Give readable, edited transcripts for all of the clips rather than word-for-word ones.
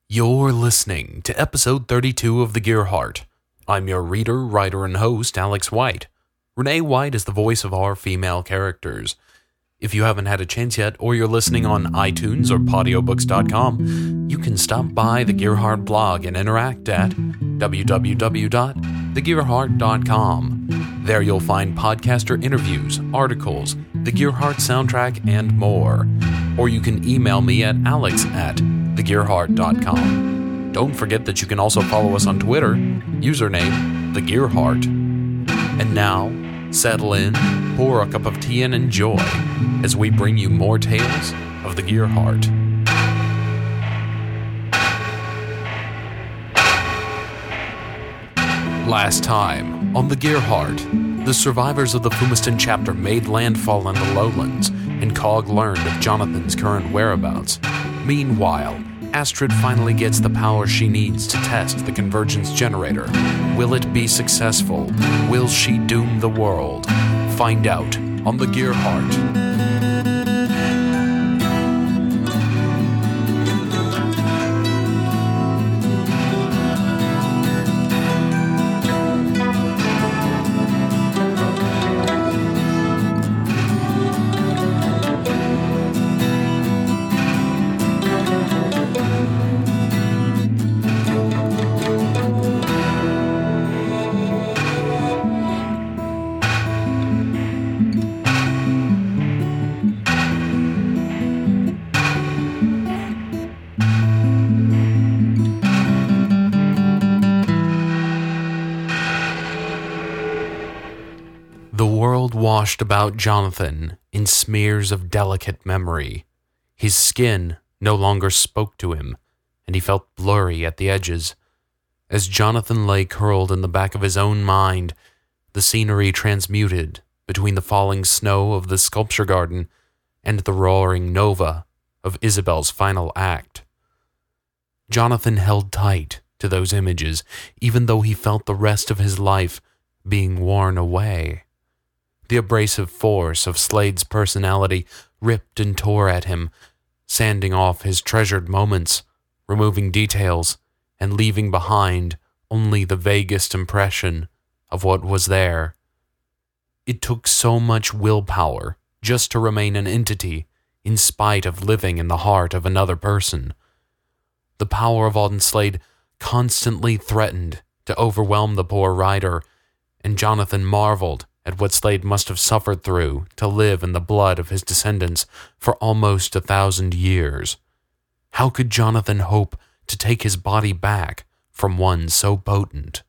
You're listening to episode 32 of The Gear Heart. I'm your reader, writer, and host, Alex White. Renee White is the voice of our female characters. If you haven't had a chance yet, or you're listening on iTunes or podiobooks.com, you can stop by the Gear Heart blog and interact at www.thegearheart.com. There you'll find podcaster interviews, articles, the Gear Heart soundtrack, and more. Or you can email me at alex@thegearheart.com. Don't forget that you can also follow us on Twitter, username TheGearHeart. And now, settle in, pour a cup of tea, and enjoy as we bring you more tales of the Gear Heart. Last time, on the Gear Heart, the survivors of the Fumiston chapter made landfall in the lowlands, and Cog learned of Jonathan's current whereabouts. Meanwhile, Astrid finally gets the power she needs to test the convergence generator. Will it be successful? Will she doom the world? Find out on the Gear Heart. The world washed about Jonathan in smears of delicate memory. His skin no longer spoke to him, and he felt blurry at the edges. As Jonathan lay curled in the back of his own mind, the scenery transmuted between the falling snow of the sculpture garden and the roaring nova of Isabel's final act. Jonathan held tight to those images, even though he felt the rest of his life being worn away. The abrasive force of Slade's personality ripped and tore at him, sanding off his treasured moments, removing details, and leaving behind only the vaguest impression of what was there. It took so much willpower just to remain an entity, in spite of living in the heart of another person. The power of Alden Slade constantly threatened to overwhelm the poor rider, and Jonathan marveled at what Slade must have suffered through to live in the blood of his descendants for almost 1,000 years. How could Jonathan hope to take his body back from one so potent?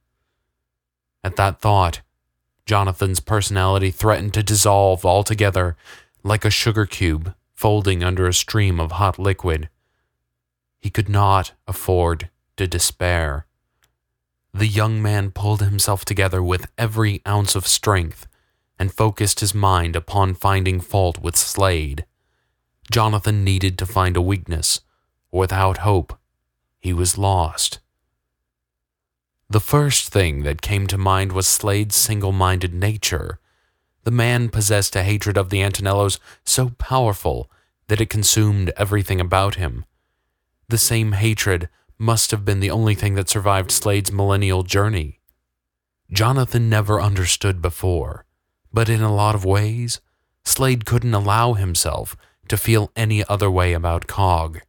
At that thought, Jonathan's personality threatened to dissolve altogether, like a sugar cube folding under a stream of hot liquid. He could not afford to despair. The young man pulled himself together with every ounce of strength and focused his mind upon finding fault with Slade. Jonathan needed to find a weakness. Without hope, he was lost. The first thing that came to mind was Slade's single-minded nature. The man possessed a hatred of the Antonellos so powerful that it consumed everything about him. The same hatred must have been the only thing that survived Slade's millennial journey. Jonathan never understood before, but in a lot of ways, Slade couldn't allow himself to feel any other way about Cog.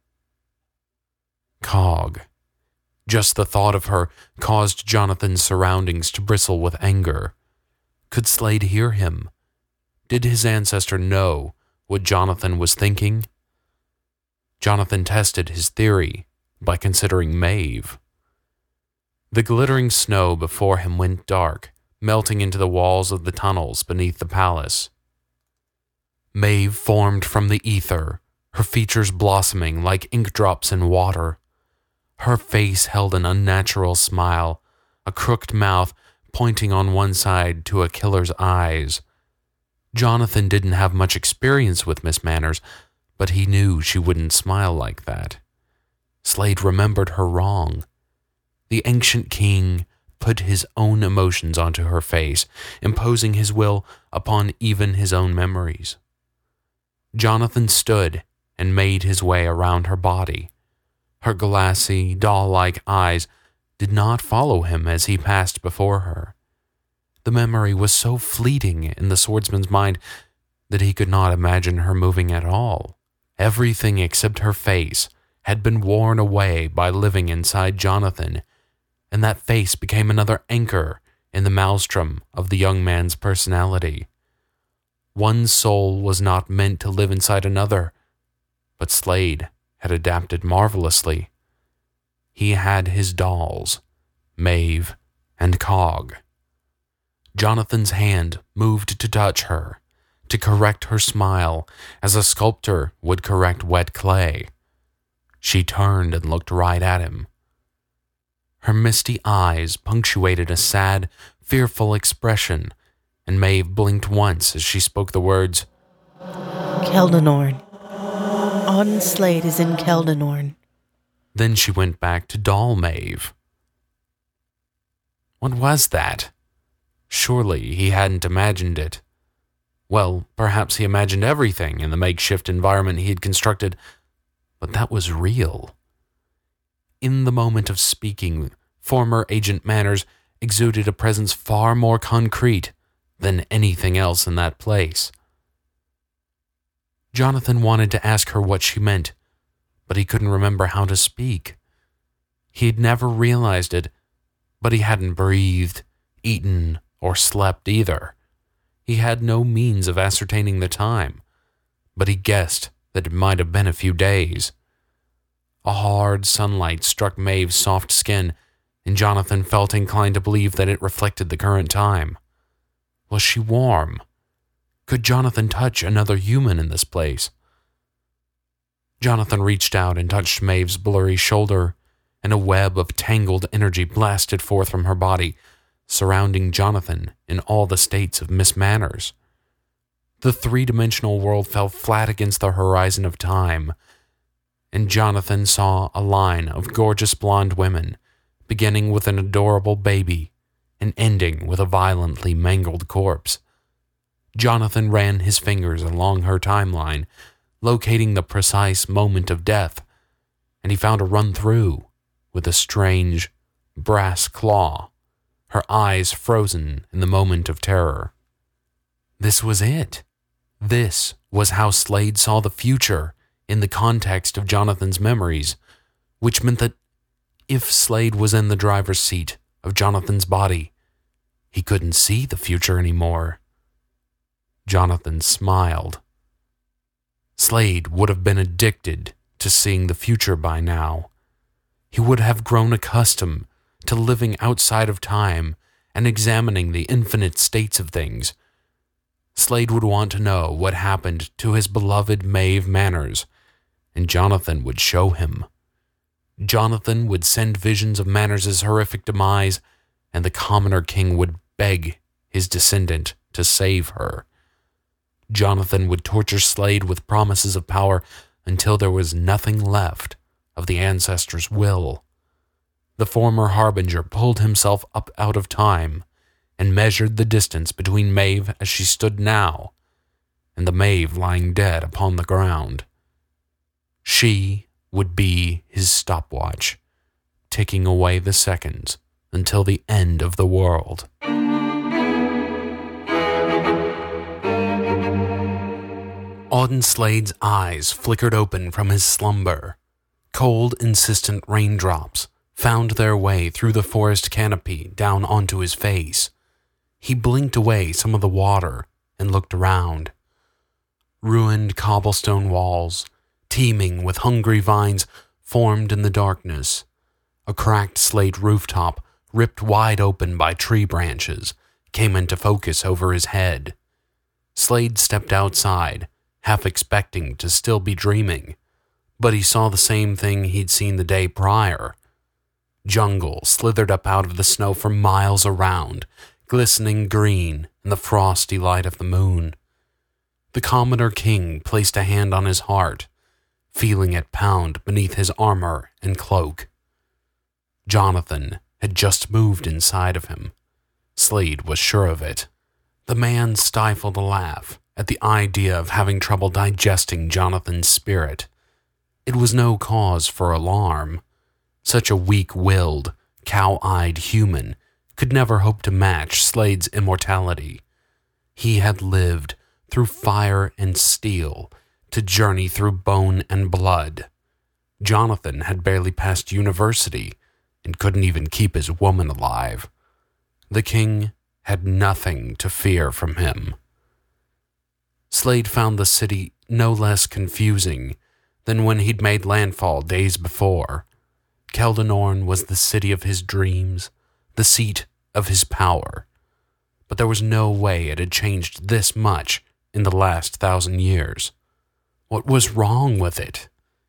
Cog. Just the thought of her caused Jonathan's surroundings to bristle with anger. Could Slade hear him? Did his ancestor know what Jonathan was thinking? Jonathan tested his theory by considering Maeve. The glittering snow before him went dark, melting into the walls of the tunnels beneath the palace. Maeve formed from the ether, her features blossoming like ink drops in water. Her face held an unnatural smile, a crooked mouth pointing on one side to a killer's eyes. Jonathan didn't have much experience with Miss Manners, but he knew she wouldn't smile like that. Slade remembered her wrong. The ancient king put his own emotions onto her face, imposing his will upon even his own memories. Jonathan stood and made his way around her body. Her glassy, doll-like eyes did not follow him as he passed before her. The memory was so fleeting in the swordsman's mind that he could not imagine her moving at all. Everything except her face had been worn away by living inside Jonathan, and that face became another anchor in the maelstrom of the young man's personality. One soul was not meant to live inside another, but Slade had adapted marvelously. He had his dolls, Maeve and Cog. Jonathan's hand moved to touch her, to correct her smile as a sculptor would correct wet clay. She turned and looked right at him. Her misty eyes punctuated a sad, fearful expression, and Maeve blinked once as she spoke the words, Keldanorn. Auden Slade is in Keldanorn. Then she went back to doll Maeve. What was that? Surely he hadn't imagined it. Well, perhaps he imagined everything in the makeshift environment he had constructed, but that was real. In the moment of speaking, former Agent Manners exuded a presence far more concrete than anything else in that place. Jonathan wanted to ask her what she meant, but he couldn't remember how to speak. He had never realized it, but he hadn't breathed, eaten, or slept either. He had no means of ascertaining the time, but he guessed that it might have been a few days. A hard sunlight struck Maeve's soft skin, and Jonathan felt inclined to believe that it reflected the current time. Was she warm? Could Jonathan touch another human in this place? Jonathan reached out and touched Maeve's blurry shoulder, and a web of tangled energy blasted forth from her body, surrounding Jonathan in all the states of Miss Manners. The three-dimensional world fell flat against the horizon of time, and Jonathan saw a line of gorgeous blonde women, beginning with an adorable baby and ending with a violently mangled corpse. Jonathan ran his fingers along her timeline, locating the precise moment of death, and he found a run-through with a strange brass claw, her eyes frozen in the moment of terror. This was it. This was how Slade saw the future in the context of Jonathan's memories, which meant that if Slade was in the driver's seat of Jonathan's body, he couldn't see the future anymore. Jonathan smiled. Slade would have been addicted to seeing the future by now. He would have grown accustomed to living outside of time and examining the infinite states of things. Slade would want to know what happened to his beloved Maeve Manners, and Jonathan would show him. Jonathan would send visions of Manners' horrific demise, and the Commoner King would beg his descendant to save her. Jonathan would torture Slade with promises of power until there was nothing left of the ancestors' will. The former harbinger pulled himself up out of time and measured the distance between Maeve as she stood now and the Maeve lying dead upon the ground. She would be his stopwatch, ticking away the seconds until the end of the world. Auden Slade's eyes flickered open from his slumber. Cold, insistent raindrops found their way through the forest canopy down onto his face. He blinked away some of the water and looked around. Ruined cobblestone walls, teeming with hungry vines, formed in the darkness. A cracked slate rooftop, ripped wide open by tree branches, came into focus over his head. Slade stepped outside, half expecting to still be dreaming, but he saw the same thing he'd seen the day prior. Jungle slithered up out of the snow for miles around, glistening green in the frosty light of the moon. The Commoner King placed a hand on his heart, feeling it pound beneath his armor and cloak. Jonathan had just moved inside of him. Slade was sure of it. The man stifled a laugh at the idea of having trouble digesting Jonathan's spirit. It was no cause for alarm. Such a weak-willed, cow-eyed human could never hope to match Slade's immortality. He had lived through fire and steel to journey through bone and blood. Jonathan had barely passed university and couldn't even keep his woman alive. The king had nothing to fear from him. Slade found the city no less confusing than when he'd made landfall days before. Keldanorn was the city of his dreams, the seat of his power. But there was no way it had changed this much in the last 1,000 years. What was wrong with it?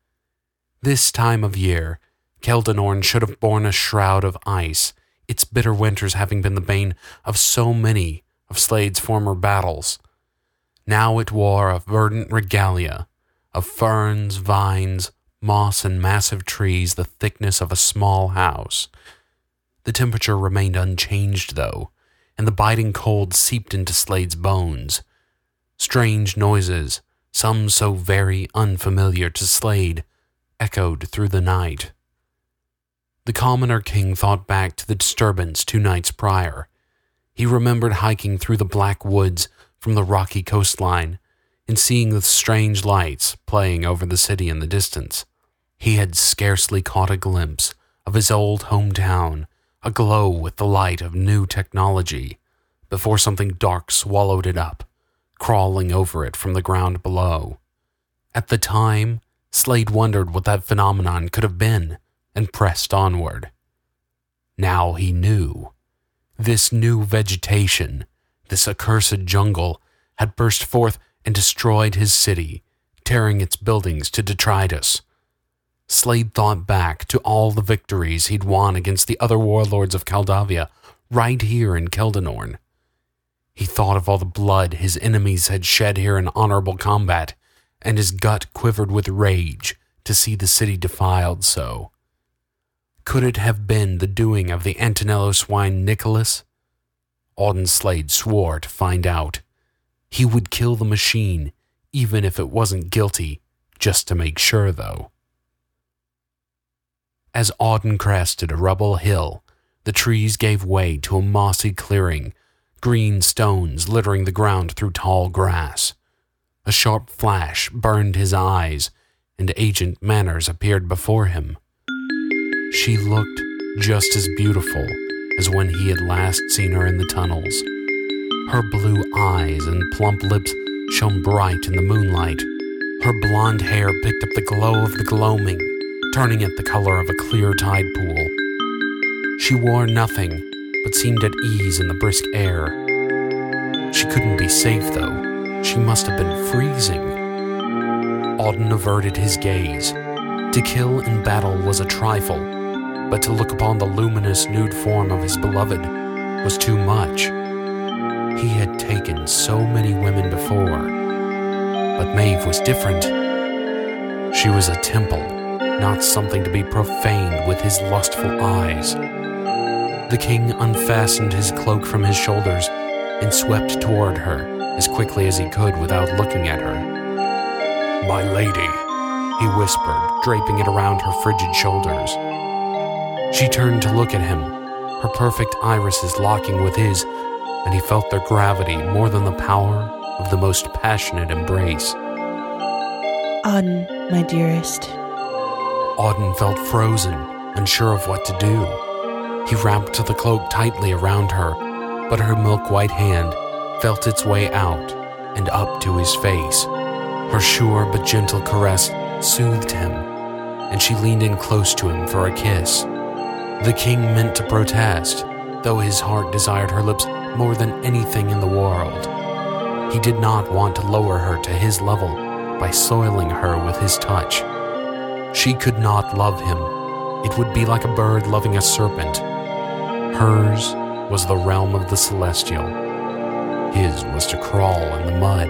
This time of year, Keldanorn should have borne a shroud of ice, its bitter winters having been the bane of so many of Slade's former battles. Now it wore a verdant regalia of ferns, vines, moss, and massive trees the thickness of a small house. The temperature remained unchanged, though, and the biting cold seeped into Slade's bones. Strange noises, some so very unfamiliar to Slade, echoed through the night. The commoner king thought back to the disturbance 2 nights prior. He remembered hiking through the black woods from the rocky coastline and seeing the strange lights playing over the city in the distance. He had scarcely caught a glimpse of his old hometown, aglow with the light of new technology, before something dark swallowed it up, crawling over it from the ground below. At the time, Slade wondered what that phenomenon could have been and pressed onward. Now he knew. This new vegetation, this accursed jungle, had burst forth and destroyed his city, tearing its buildings to detritus. Slade thought back to all the victories he'd won against the other warlords of Caldavia right here in Keldanorn. He thought of all the blood his enemies had shed here in honorable combat, and his gut quivered with rage to see the city defiled so. Could it have been the doing of the Antonello swine Nicholas? Auden Slade swore to find out. He would kill the machine, even if it wasn't guilty, just to make sure, though. As Auden crested a rubble hill, the trees gave way to a mossy clearing, green stones littering the ground through tall grass. A sharp flash burned his eyes, and Agent Manners appeared before him. She looked just as beautiful as when he had last seen her in the tunnels. Her blue eyes and plump lips shone bright in the moonlight. Her blonde hair picked up the glow of the gloaming, turning it the color of a clear tide pool. She wore nothing, but seemed at ease in the brisk air. She couldn't be safe, though. She must have been freezing. Auden averted his gaze. To kill in battle was a trifle, but to look upon the luminous nude form of his beloved was too much. He had taken so many women before, but Maeve was different. She was a temple, not something to be profaned with his lustful eyes. The king unfastened his cloak from his shoulders and swept toward her as quickly as he could without looking at her. "My lady," he whispered, draping it around her frigid shoulders. She turned to look at him, her perfect irises locking with his, and he felt their gravity more than the power of the most passionate embrace. Auden, my dearest. Auden felt frozen, unsure of what to do. He wrapped the cloak tightly around her, but her milk-white hand felt its way out and up to his face. Her sure but gentle caress soothed him, and she leaned in close to him for a kiss. The king meant to protest, though his heart desired her lips more than anything in the world. He did not want to lower her to his level by soiling her with his touch. She could not love him. It would be like a bird loving a serpent. Hers was the realm of the celestial. His was to crawl in the mud.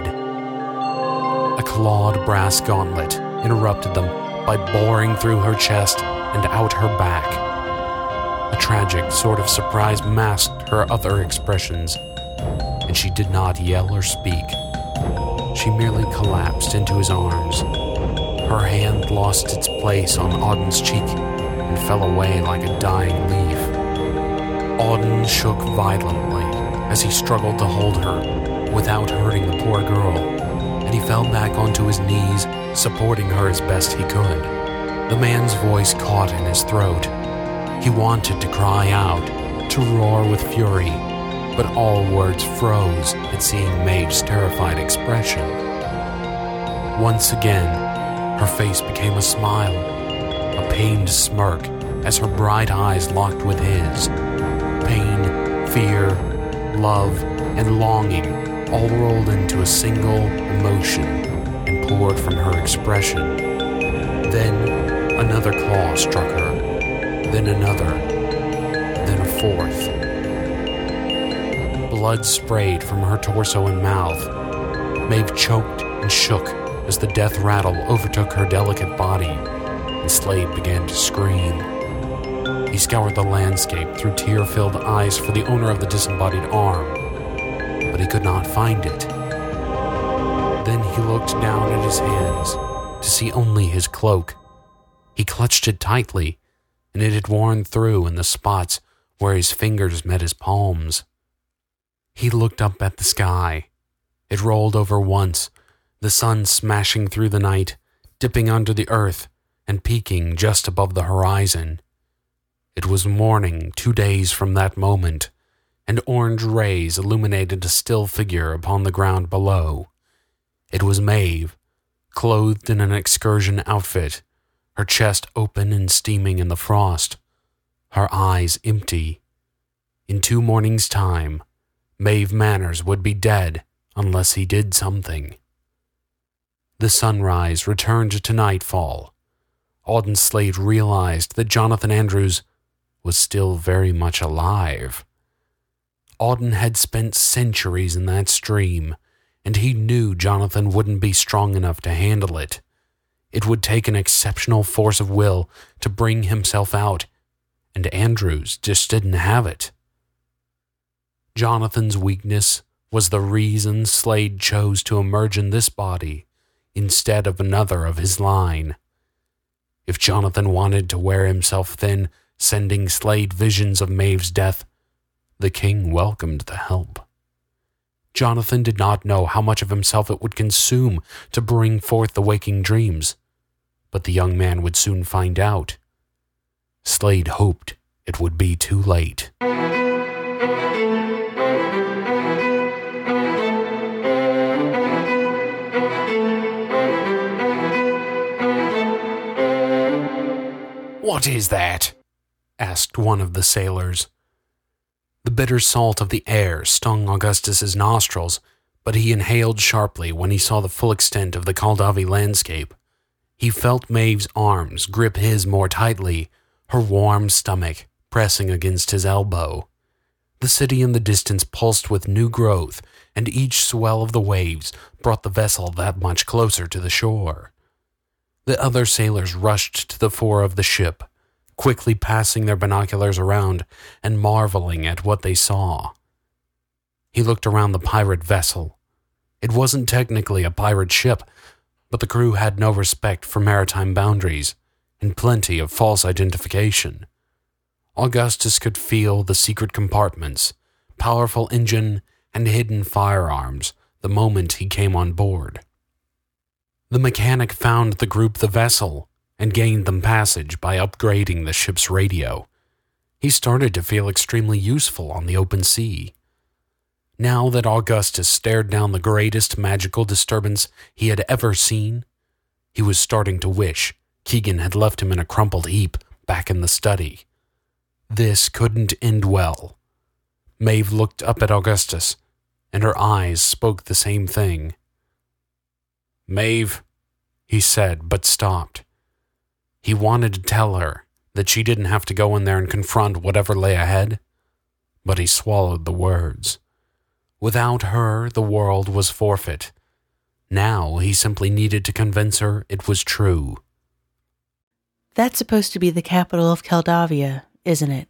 A clawed brass gauntlet interrupted them by boring through her chest and out her back. A tragic sort of surprise masked her other expressions, and she did not yell or speak. She merely collapsed into his arms. Her hand lost its place on Auden's cheek and fell away like a dying leaf. Auden shook violently as he struggled to hold her without hurting the poor girl, and he fell back onto his knees, supporting her as best he could. The man's voice caught in his throat. He wanted to cry out, to roar with fury, but all words froze at seeing Maeve's terrified expression. Once again, her face became a smile, a pained smirk as her bright eyes locked with his. Pain, fear, love, and longing all rolled into a single emotion and poured from her expression. Then another claw struck her, then another, then a fourth. Blood sprayed from her torso and mouth. Maeve choked and shook as the death rattle overtook her delicate body, and Slade began to scream. He scoured the landscape through tear-filled eyes for the owner of the disembodied arm, but he could not find it. Then he looked down at his hands to see only his cloak. He clutched it tightly, and it had worn through in the spots where his fingers met his palms. He looked up at the sky. It rolled over once, the sun smashing through the night, dipping under the earth, and peaking just above the horizon. It was morning 2 days from that moment, and orange rays illuminated a still figure upon the ground below. It was Maeve, clothed in an excursion outfit, her chest open and steaming in the frost, her eyes empty. In 2 mornings' time, Maeve Manners would be dead unless he did something. The sunrise returned to nightfall. Auden Slade realized that Jonathan Andrews was still very much alive. Auden had spent centuries in that stream, and he knew Jonathan wouldn't be strong enough to handle it. It would take an exceptional force of will to bring himself out, and Andrews just didn't have it. Jonathan's weakness was the reason Slade chose to emerge in this body instead of another of his line. If Jonathan wanted to wear himself thin, sending Slade visions of Maeve's death, the king welcomed the help. Jonathan did not know how much of himself it would consume to bring forth the waking dreams, but the young man would soon find out. Slade hoped it would be too late. "What is that?" asked one of the sailors. The bitter salt of the air stung Augustus's nostrils, but he inhaled sharply when he saw the full extent of the Khaldavi landscape. He felt Maeve's arms grip his more tightly, her warm stomach pressing against his elbow. The city in the distance pulsed with new growth, and each swell of the waves brought the vessel that much closer to the shore. The other sailors rushed to the fore of the ship, quickly passing their binoculars around and marveling at what they saw. He looked around the pirate vessel. It wasn't technically a pirate ship, but the crew had no respect for maritime boundaries and plenty of false identification. Augustus could feel the secret compartments, powerful engine, and hidden firearms the moment he came on board. The mechanic found the group the vessel and gained them passage by upgrading the ship's radio. He started to feel extremely useful on the open sea. Now that Augustus stared down the greatest magical disturbance he had ever seen, he was starting to wish Keegan had left him in a crumpled heap back in the study. This couldn't end well. Maeve looked up at Augustus, and her eyes spoke the same thing. "Maeve," he said, but stopped. He wanted to tell her that she didn't have to go in there and confront whatever lay ahead, but he swallowed the words. Without her, the world was forfeit. Now he simply needed to convince her it was true. That's supposed to be the capital of Kaldavia, isn't it?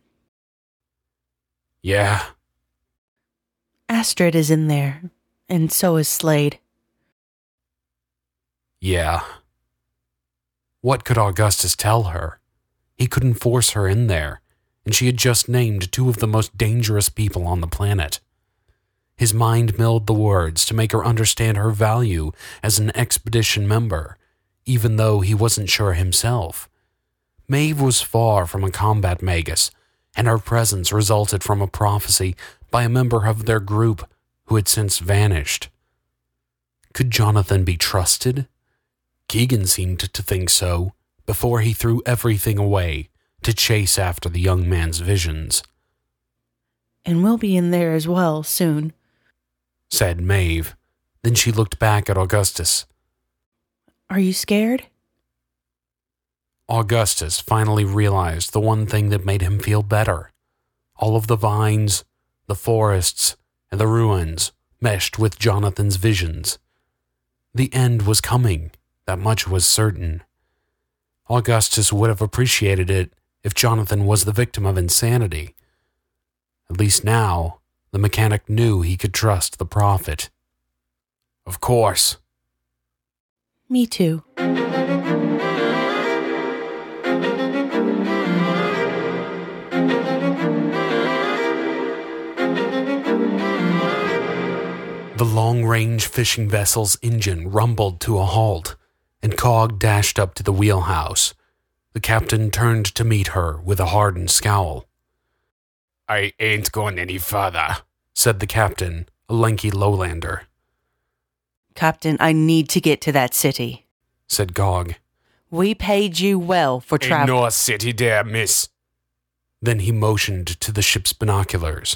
Yeah. Astrid is in there, and so is Slade. Yeah. What could Augustus tell her? He couldn't force her in there, and she had just named two of the most dangerous people on the planet. His mind milled the words to make her understand her value as an expedition member, even though he wasn't sure himself. Maeve was far from a combat magus, and her presence resulted from a prophecy by a member of their group who had since vanished. Could Jonathan be trusted? Keegan seemed to think so, before he threw everything away to chase after the young man's visions. And we'll be in there as well soon, said Maeve. Then she looked back at Augustus. Are you scared? Augustus finally realized the one thing that made him feel better. All of the vines, the forests, and the ruins meshed with Jonathan's visions. The end was coming, that much was certain. Augustus would have appreciated it if Jonathan was the victim of insanity. At least now, the mechanic knew he could trust the prophet. Of course. Me too. The long-range fishing vessel's engine rumbled to a halt, and Cog dashed up to the wheelhouse. The captain turned to meet her with a hardened scowl. "I ain't going any further," said the captain, a lanky lowlander. Captain, I need to get to that city, said Cog. We paid you well for travel. Ain't no city there, miss. Then he motioned to the ship's binoculars.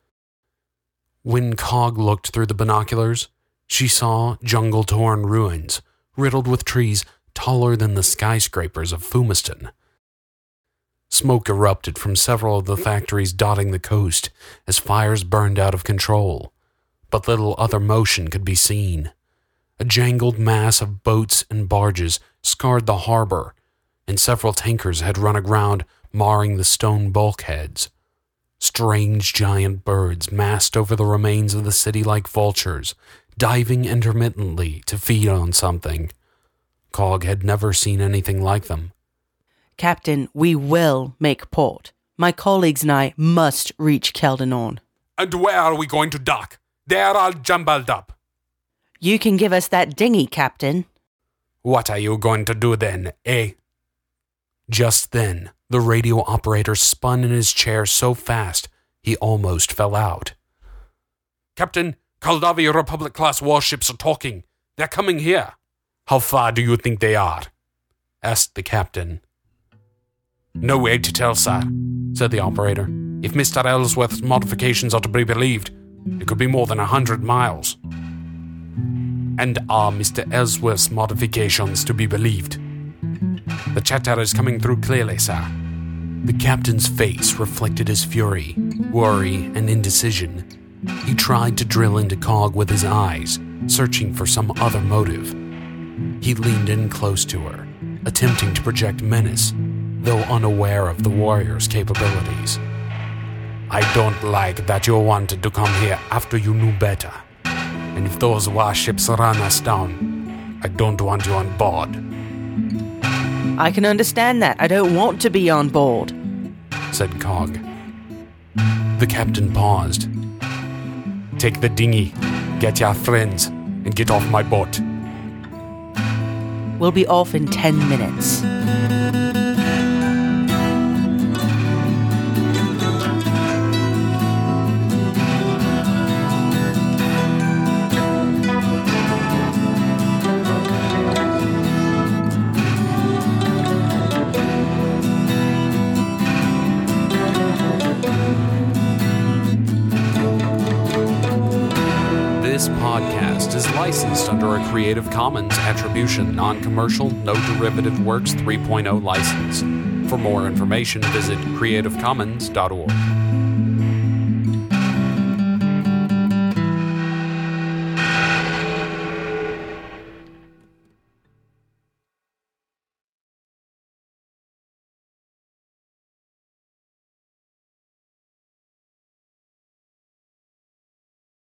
When Cog looked through the binoculars, she saw jungle-torn ruins, riddled with trees taller than the skyscrapers of Fumiston. Smoke erupted from several of the factories dotting the coast as fires burned out of control, but little other motion could be seen. A jangled mass of boats and barges scarred the harbor, and several tankers had run aground, marring the stone bulkheads. Strange giant birds massed over the remains of the city like vultures, diving intermittently to feed on something. Cog had never seen anything like them. Captain, we will make port. My colleagues and I must reach Keldanon. And where are we going to dock? They're all jumbled up. You can give us that dinghy, Captain. What are you going to do then, eh? Just then, the radio operator spun in his chair so fast he almost fell out. Captain, Caldavia Republic-class warships are talking. They're coming here. How far do you think they are? Asked the captain. No way to tell, sir, said the operator. If Mr. Ellsworth's modifications are to be believed, it could be more than 100 miles. And are Mr. Ellsworth's modifications to be believed? The chatter is coming through clearly, sir. The captain's face reflected his fury, worry, and indecision. He tried to drill into Cog with his eyes, searching for some other motive. He leaned in close to her, attempting to project menace, though unaware of the warrior's capabilities. I don't like that you wanted to come here after you knew better. And if those warships run us down, I don't want you on board. I can understand that. I don't want to be on board, said Cog. The captain paused. Take the dinghy, get your friends, and get off my boat. We'll be off in 10 minutes. This podcast is licensed under a Creative Commons Attribution, Non-Commercial, No Derivative Works 3.0 license. For more information, visit creativecommons.org.